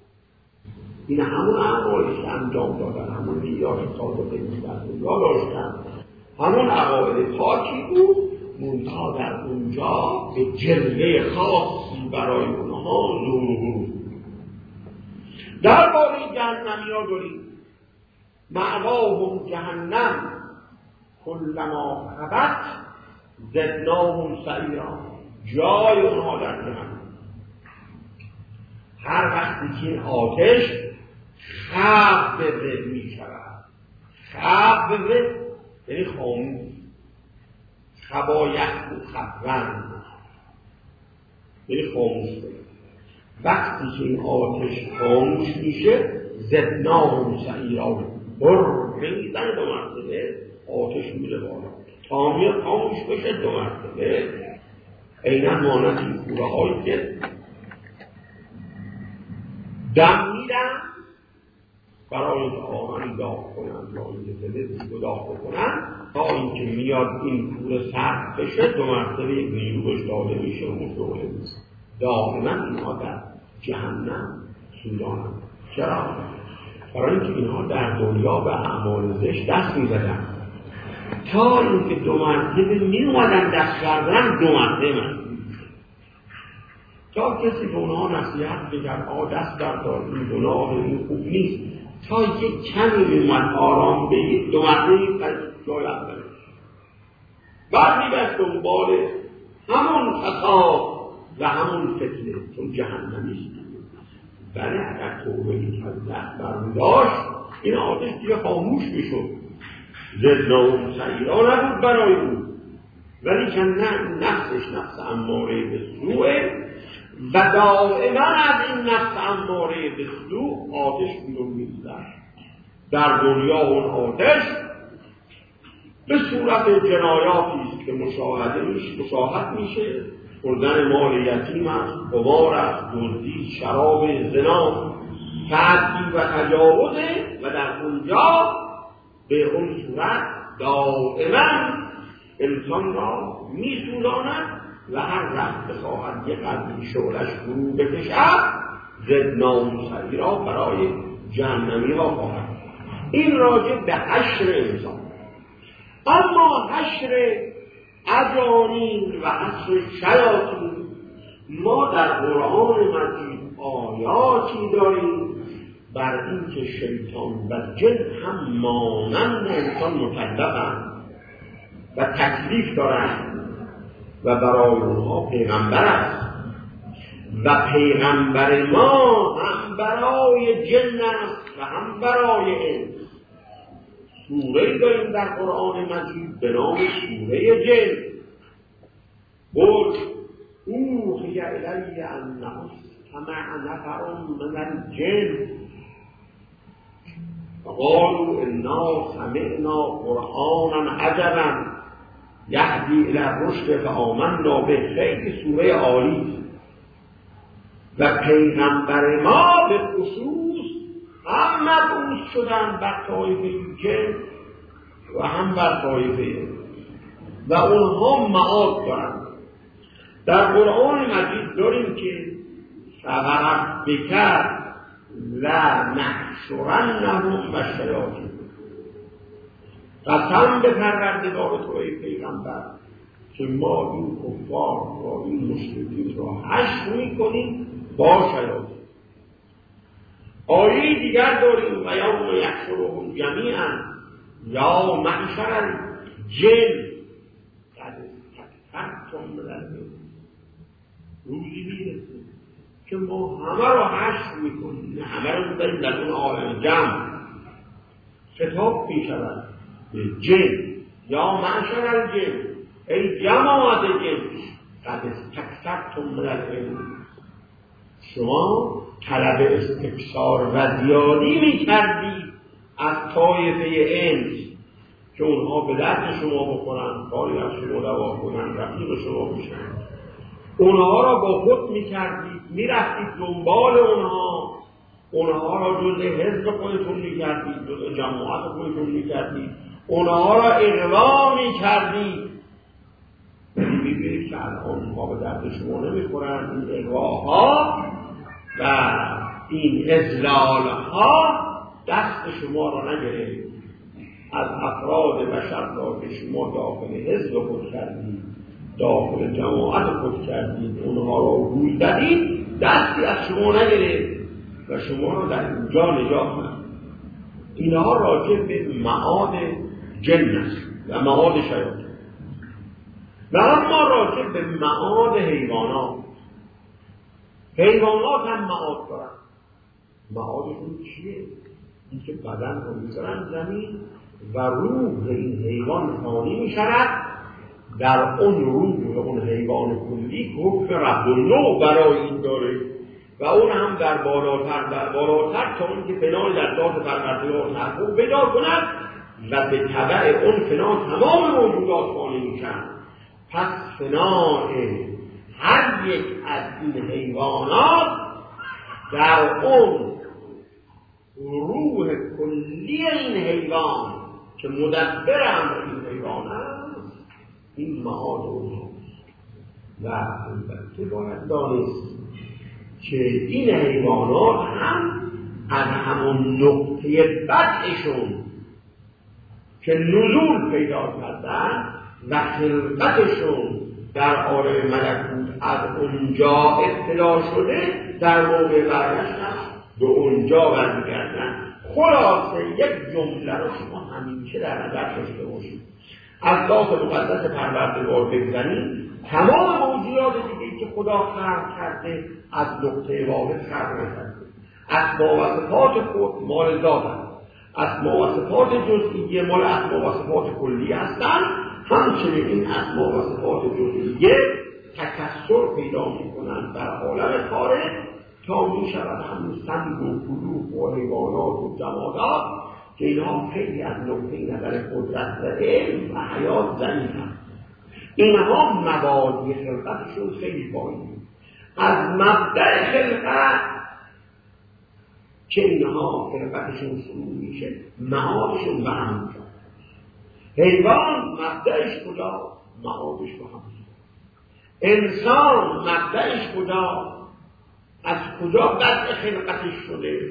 این همون اعمالی که انجام دادن، همون دیار صادقه در دنیا داشتن، همون عقاید پاکی بود، منتها در اونجا به جلوه خاصی برای اونها ظهور بود. در باره جهنمی ها داریم مأواهم جهنم کلما خبت زدناهم سعیرا. جای اونها در جهنم هر وقتی که این آتش خب به می شود، خب به یعنی خاموش، خبایت و خبرن یعنی خاموش بده. وقتی که این آتش خاموش میشه زدناهم سعیرا، میزنه دو مرتبه آتش میره بالا تا میاد خاموش بشه دو مرتبه. عیناً مانند این کوره هایی که دم میدن برای اینکه آهن داغ کنن یا اینکه زده داغ بکنن، تا اینکه میاد این کوره سرد بشه دو مرتبه یک نیروش داده میشه و مشغوله میشه. دائما اینها در جهنم سوزانند. چرا؟ برای اینکه اینها در دنیا به اعمال زشت دست می‌زدن، تا اینکه دو مرتبه می‌اومدن دست کردن، دو مرتبه تا کسی به اونها نصیحت می‌کرد دست بردار، این گناه، این خوب نیست، تا یک کمی می‌اومد آرام بگیر، دو مرتبه جای اول بعد میگشت دنبال همون فساد و همون فتنه، چون جهنمیست. بله اگر توبه میکرد دست برمیداشت، این آتش دیگه خاموش میشد، زدنا و سعیرا نبود برای او، ولی که نه، نفسش نفس اماره به سوءه و دائما از این نفس اماره به سوء آتش بیرون می‌زد. در دنیا اون آتش به صورت جنایاتی است که مشاهد میشه، خوردن مال یتیم است، قمار است، دزدی، شراب، زنا، تعدی و تجاوزه و در اونجا به اون صورت دائما انسان را میسوزاند و هر وقت بخواهد یک قدری شعلش فرو بکشد، زدنا سعیرا برای جهنمی را خواهد. این راجع به حشر انسان. اما حشر اجانین و حشر شیاطین ما در قرآن مجید آیاتی داریم بر این که شیطان و جن هم مانند انسان مکلفند و تکلیف دارند و برای اونها پیغمبر است و پیغمبر ما هم برای جن است و هم برای انس. سوره داریم در قرآن مجید به نام سوره جن. قل اوحی الی انه استمع نفر من الجن فقالوا انا سمعنا قرآنا عجبا یهدی الی الرشد فآمنا به. خیلی سوره عالی و پیغمبر ما به خصوص هم مبعوث شدن بر طایفه جن و هم بر طایفه و اونها معاد دارند. در قرآن مجید داریم که فقط بکر لنحشرنهم و شیاطین، قسم به پروردگار تو ای پیغمبر که ما این کفار و این مشرکین را حشر میکنیم با شیاطین. آیه دیگر داریم و یوم یحشرهم جمیعا یا معشر الجن قد استکبرتم من الانس. روزی میرسه که ما همه را حشر میکنیم، همه را میبریم در اون عالم جمع. خطاب میشود به جن یا معشر الجن، ای جماعت جن، قد استکبرتم من الانس، شما طلب استکثار و زیادی میکردید از طایفه انس که اونها به درد شما بکنن، کاری از شما دوا کنن، رفیق شما بشن. اونها را با خود میکردید، میرفتید دنبال اونها را جز حزب خودتون میکردید، جز جماعت خودتون میکردید، اونها را اغوا میکردید. میبینید که الان اونها به درد شما نمیخورن. این اغواها و این اذلالها دست شما را نگرفت. از افراد بشر را که شما داخل حزب خود کردید، داخل جماعت خود کردید، اونها را روی دادید، دستی از شما نگرفت و شما را در اینجا نجات داد. اینها راجع به معاد جن است و معاد شیاطین. و اما راجع به معاد حیوانات. حیوانات هم معاد دارن. معادشون چیه؟ این که بدن رو میذارن زمین و روح این حیوان خانی میشود، در اون روح اون حیوان کلی حکم رفت و نو برای این داره و اون هم در بالاتر تا اون که فنا در ذات پروردگار تحقق پیدا کند و به تبع اون فنا تمام موجودات خانی میشن. پس فناء هر یک از این حیوانات در اون روح کلی این حیوان که مدبر امر این حیوان است، این معاد اونهاست. و البته باید دانست که این حیوانات هم از همون نقطه بدشون که نزول پیدا کردن و خلقتشون در عالم ملکوت از اونجا اطلاع شده، در موقع برگشتن به اونجا برمیگردن. خلاصه یک جمله رو شما همیشه در نظر داشته باشید. از ذات مقدس پروردگار بگذاریم، تمام موجودات دیگه که خدا خلق کرده از نقطه واحد خلق نکرده. اسما و صفات خود مال ذات هست، اسما و صفات جزئیه مال اسما و صفات کلی هستند. همچنین این اسما و صفات جزئیه تکثر پیدا می‌کنند در عالم خارج تا می‌شود همون سنگ و کلوخ و حیوانات و جمادات که اینها خیلی از نقطه نظر قدرت و علم و حیات ضعیفند. اینها مبادی خلقتشون خیلی پایینه. از مبدأ خلقت که اینها خلقتشون شروع میشه، معادشون به هم میشه. حیوان مبدأش کجا؟ معادش به هم میشه. انسان مبدأش کجا؟ از کجا بدء خلقتش شده؟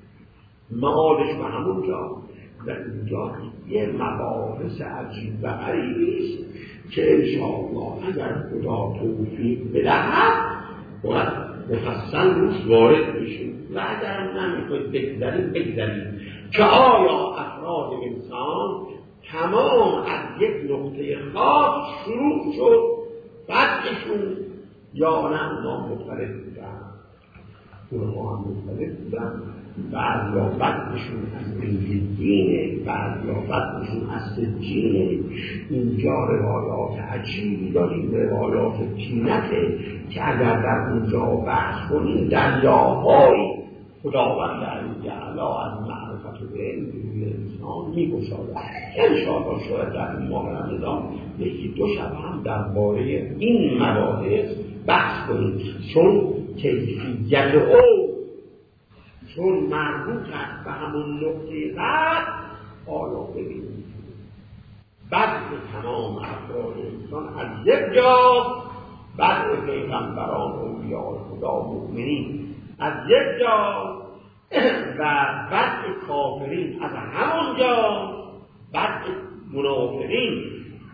معادش به همون جا. و اینجا یه مباحث عجیب و غریبی است که انشاءالله اگر خدا توفیق بدهد باید مفصل روش وارد بشیم و اگر نمیخواید بگذاریم که آیا افراد انسان تمام از یک نقطه خاص شروع شد بدشون یا نه اونا مختلف بودن. اونا هم مختلف بودن. بعضی ها بدشون از انجیلینه، بعضی ها بدشون از سجینه. اینجا روایات عجیبی داریم، روایات تینته که اگر در اونجا بحث کنیم دریاهایی خداوند علیه از معرفت و علم روی انسان میگشاید. انشاءالله شاید در این ماه رمضان یکی دو شب هم درباره این مباحث بحث کنیم، چون کیفیت او چون مربوط است به همون نقطه قد. حالا ببینید بعد تمام افراد انسان از یک جا، بعد پیغمبران اولیاء خدا مؤمنین از یک جا و بعد کافرین از همون جا، بعد منافقین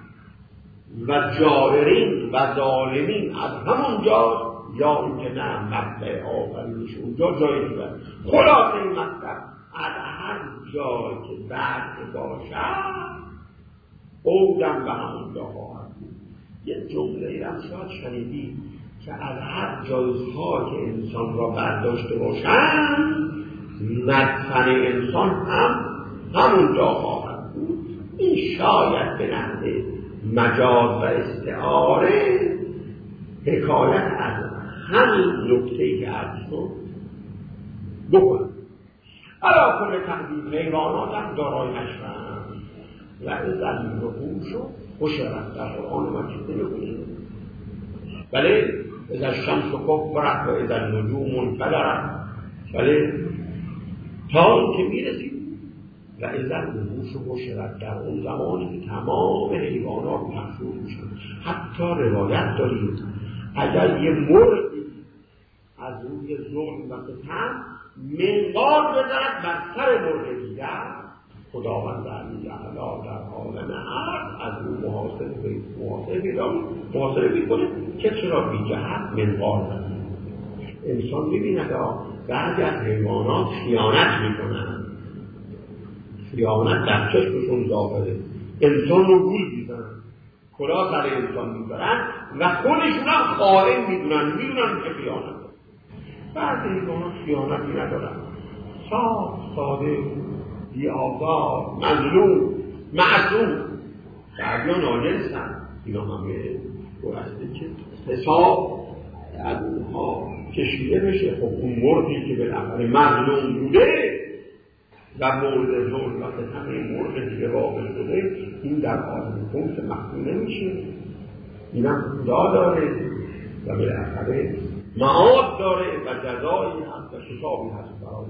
و جائرین و ظالمین از همون جا، یا اینکه نه مبدأ آفرینش اونجا جای دیگر. خلاصه این مطلب از هر جای که بعد باشد اودم به همون جا خواهد بود. یک جمله هم شاید شنیدید که از هر جایها که انسان را برداشته باشند مدفن انسان هم همون جا خواهد بود. این شاید به نحو مجاز و استعاره حکایت از همین نکته‌ای که عرض شد بکنم. علا کل تقدیر حیوانات هم دارای نشوند و از زمین و خوش و حشرت در قرآن مجید نمی‌کنیم. بله از الشمس کفرت و از النجوم انفجرت. بله تا این که میرسیم و از الوحوش و حشرت در اون زمانی که تمام حیوانات محشور میشن. حتی روایت داریم اگر یه مرغ از روی ظلم و ستم منقار بزند بر سر مرغ دیگر، خداوند علیه در عالم عرض از او محاسبه میکنه که چرا بی جهت منقار بزند. انسان میبیند بعضی از حیوانات خیانت میکنن، خیانت در چشمشون ظاهره، انسان رو گول میزنن، کلاه سر انسان میبرن و خودشون هم خائن میدونن که خیانت. بعضی حیوانات خیانتی ندارن، ساده بی آزار، مظلوم، معصوم. بعضی ها ناجنسن، اینا همه برسته که حساب از اونها کشیده بشه. خب اون مرغی که بالاخره مظلوم بوده و مورد ظلم و ستم مرغ دیگه واقع شده، این در عالم خمس محکوم نمیشه. اینم خدا داره و بالاخره معاد داره و جزایی هست و حسابی هست برای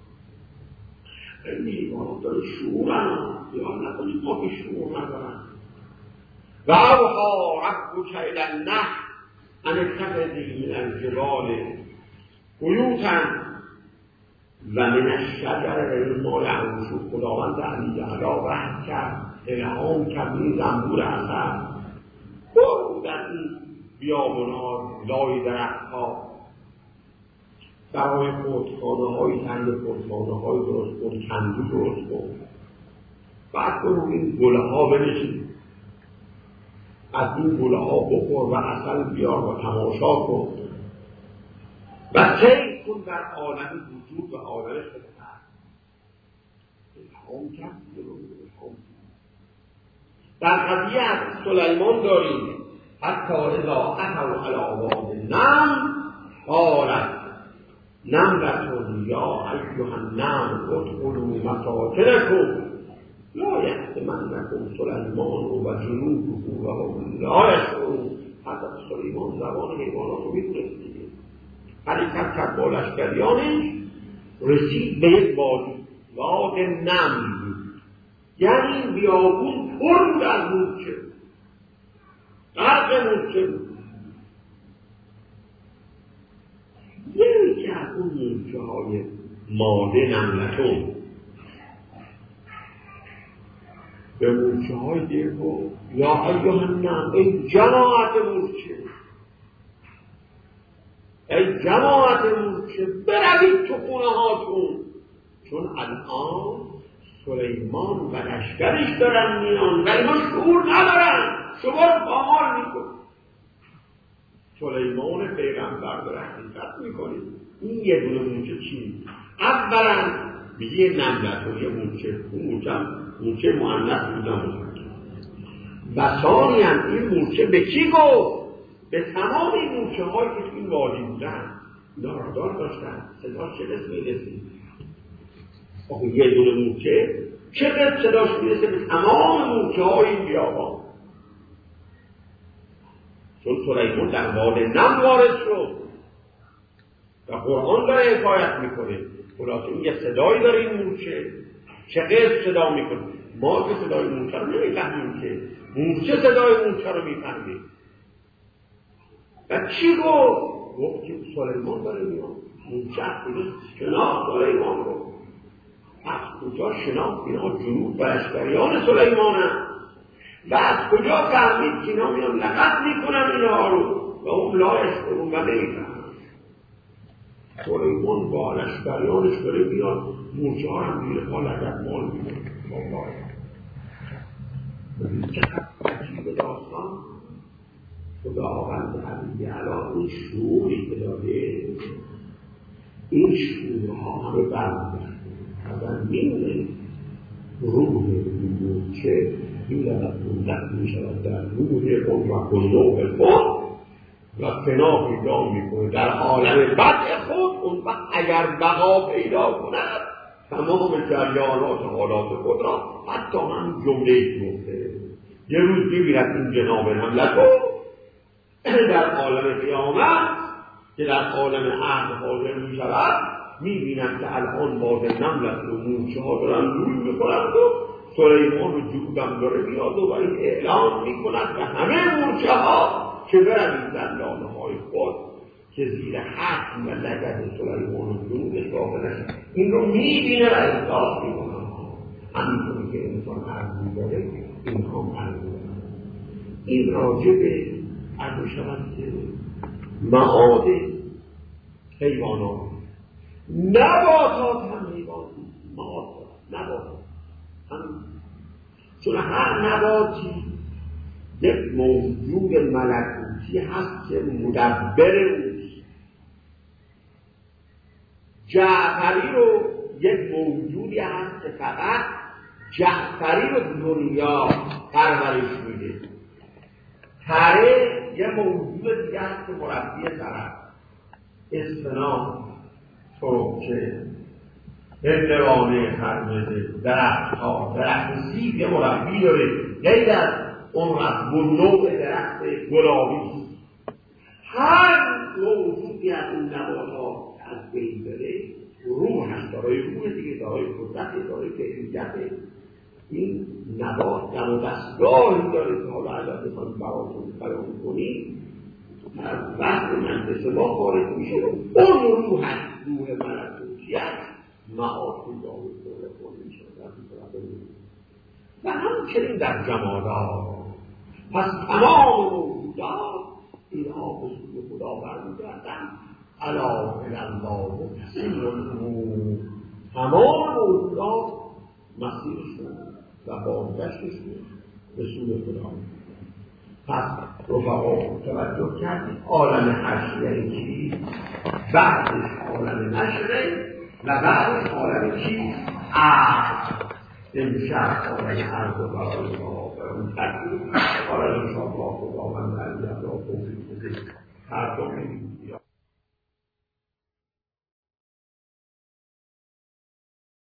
این حیوانات داره شعور هم دیان نکنید ما که شعور ندارن. و اوحا ربک الی النحل ان اتخذی من الجبال بیوتا و من الشجر ما یعرش خداوند علی علا وحی کرد، الهام کرد این زنبور اثر برو در این بیابان‌ها لای درخت‌ها برای خودخانه‌های تنگ خودخانه‌های درست کن، کندو درست کن، بعد برو این گله‌ها بنشین، از این گله‌ها بخور و عسل بیار و تماشا کن و کیف کن در عالم وجود و عالم خلقت. الهام کرد در قضیه از سلیمان داریم حتی اذا اتوا علی واد النمل قالت نملة یا ایها النمل ادخلوا مساکنکم لا یحطمنکم سلیمان و جنوده و هم لا یشعرون. حضرت سلیمان زبان حیوانات رو می‌دونست دیگه. حرکت کرد با لشکریانش، رسید به یک واد نمل، یعنی بیابون پر بود از مورچه، غرق مورچه بود. یکی از اون مورچه های ماده نملتون به مورچه های دیگه گفت یا ایها النمل، ای جماعت مورچه، ای جماعت مورچه بروید تو خونه هاتون، چون الان سلیمان و لشکرش دارن میان و اینا شعور ندارن، شما رو پامال میکنید. سلیمان پیغمبر داره حقیقت میکنید. این یه دونه مورچه چی؟ اولا یه نملت و یه مورچه، مورچه مؤنث بودن و ثانیاً این مورچه به کی گفت؟ به تمام این مورچه هایی که تو این وادی بودن اینا رادار داشتن، صداش چه قسم میرسید؟ آخه یه دونه مورچه چقدر صداش میرسه به تمام مورچه های این بیابان. چون سلیمان در واد نمل وارد شد و قرآن داره حکایت میکنه، خلاصه این یه صدایی داره این مورچه، چقدر صدا میکنه. ما که صدای مورچه رو نمیفهمیم که مورچه صدای مورچه رو میفهمه. و چی گفت؟ گفت که سلیمان داره میان. مورچه از کجا شناخت سلیمان رو؟ از کجا شناخت اینا جنود و لشکریان سلیمان هم؟ و از کجا فهمید که اینا میان لغت میکنن اینا رو و اون لایش کنون و نمیفهمن. سلیمان با لشکریانش داره میاد، مورچه ها هم دیگه پا لغت مال میکنن. چقدر عجیب داستان. خداوند علی علا این شعوری که داره، این شعورها همه برمی‌گردن و می‌دونه روح مورچه این لغت می‌شود در روح خود و قلوب خود و فنا پیدا می‌کنه در عالم بدء خود. اون وقت اگر بقا پیدا کند تمام جریانات حالات خود را حتی هم جمله‌ای گفته. یه روز ببیند این جناب نملت در عالم قیامت که در عالم عهد حاضر می شود، می بینم که الان باز نملت و مورچه ها دارن روی می کنند و سلیمان و جودم داره میاد و این اعلان می کند به همه مورچه ها که برمید در لانه های خود که زیر حق و لگد سلیمان و جودش داخل نشد. این رو می بینه و احساس می کنند. همینطوری که انسان عرضی داره این هم عرضی داره. این راجع به عرض شود که معاد حیوانات، نباتات هم حیوانات معاد دارد. نباتات هم چون هر نباتی یک موجود ملکوتی هست که مدبر اوست. جعفری رو یک موجودی هست که فقط جعفری رو دنیا پرورش میده. تره یه موجود دیگه هست که مربی طرف، اسفناج، تربچه، هندوانه، خرمزه، درخت‌ها، درخت سیب یه مربی داره غیر از اون رسم و نوع درخت گلابی. هر موجودی از اون نبات‌ها از بین بره روح هست، دارای روح دیگه، دارای قدرت، دارای کیفیت. این نبات در دستگاهی داره که حالا اگر بخواهیم براتون بیان کنیم از وقت مجلس ما خارج میشه. اون روح هست، روح ملکوتیت معاش داود دولت کنی شد و همچنین در جمادات. پس تمام موجودات اینها به سوی خدا برمیگردند. الا الله مسیر الامور، تمام موجودات مسیرشون و بازگشتشون به سوی خدا. پس رفقا توجه کردید عالم حشر یعنی چی؟ بعدش عالم نشره و بعدش عالم چی؟ امشب عالم عرض و برای ما اون تکلیف عالم شاء الله خداوند علی الله توفیق بده. هر دو